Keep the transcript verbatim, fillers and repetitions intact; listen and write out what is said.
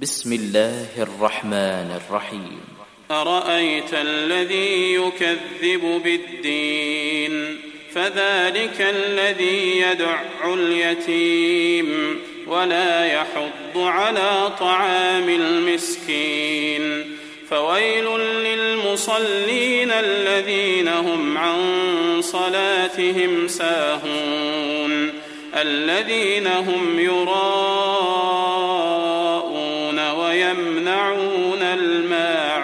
بسم الله الرحمن الرحيم. أرأيت الذي يكذب بالدين فذلك الذي يدع اليتيم ولا يحض على طعام المسكين فويل للمصلين الذين هم عن صلاتهم ساهون الذين هم يراءون ويمنعون الماعون